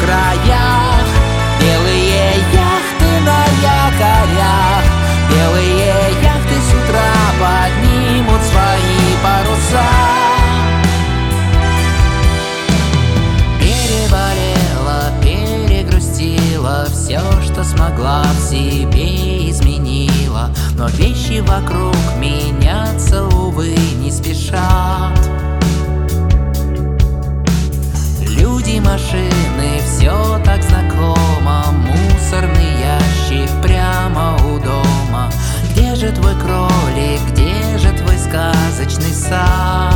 краях. Белые яхты на якорях, белые яхты с утра поднимут свои паруса. Переболела, перегрустила, все, что смогла, в себе изменила. Но вещи вокруг меняться, увы, не спешат. Люди, машины, все так знакомо. Мусорный ящик прямо у дома. Где же твой кролик, где же твой сказочный сад?